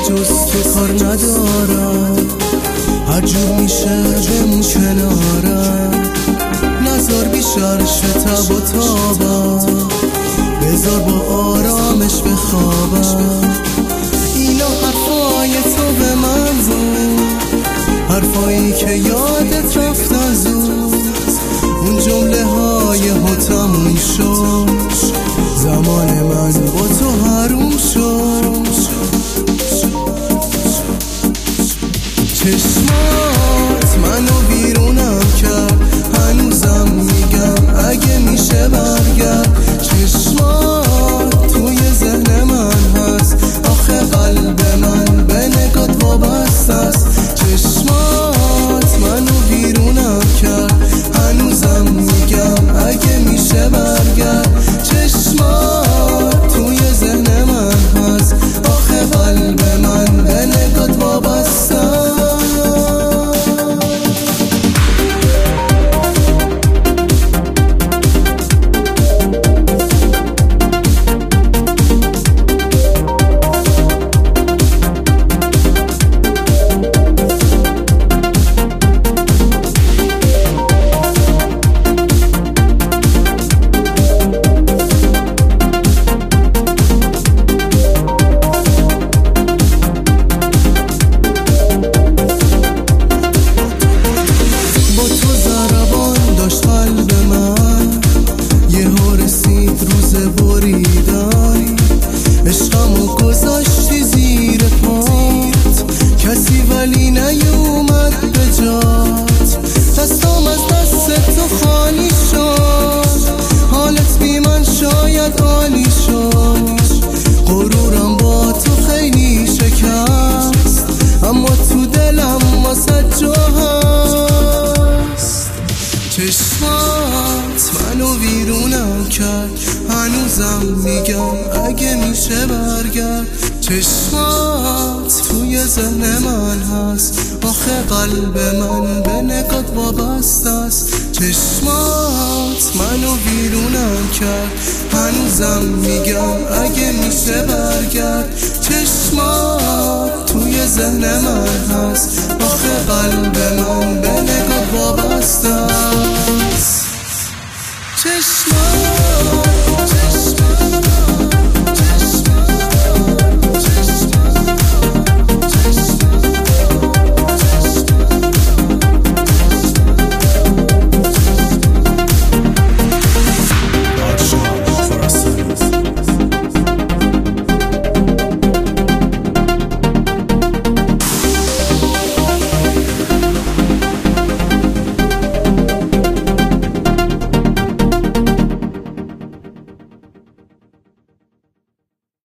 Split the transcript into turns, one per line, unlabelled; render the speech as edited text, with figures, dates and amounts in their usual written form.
جز تو کار ندارم، هر جور میشه بمون کنارم، نذار بیشتر تب و تابم، بذار با آرامش بخوابم. اینا حرفای تو به من بود، حرفایی که یادت رفت از اون جمله های تموم شد، زمان من با تو حروم شد. چشمات منو بیرونم کرد، هنوزم میگم اگه میشه برگرد. چشمات توی ذهن من هست، آخه قلب من به نگات وابسته است. چشمات منو بیرونم کرد، هنوزم میگم اگه میشه برگرد. چشمات توی ذهن من هست، آخه قلب من به نگات وابسته است. عشقمو گذاشتی زیر پات، کسی ولی نیومد به جات. دستام از دست تو خالی شد، حالت بی من شاید عالی شد. غرورم با تو خیلی شکست، اما تو دلم واسه جا هست. چشمات منو ویرونم کرد، هنوزم میگم اگه میشه برگرد. چشمات توی ذهن من هست، آخه قلب من به نگات وابسته است. چشمات منو ویرونم کرد، هنوزم میگم اگه میشه برگرد. چشمات توی ذهن من هست، آخه قلب من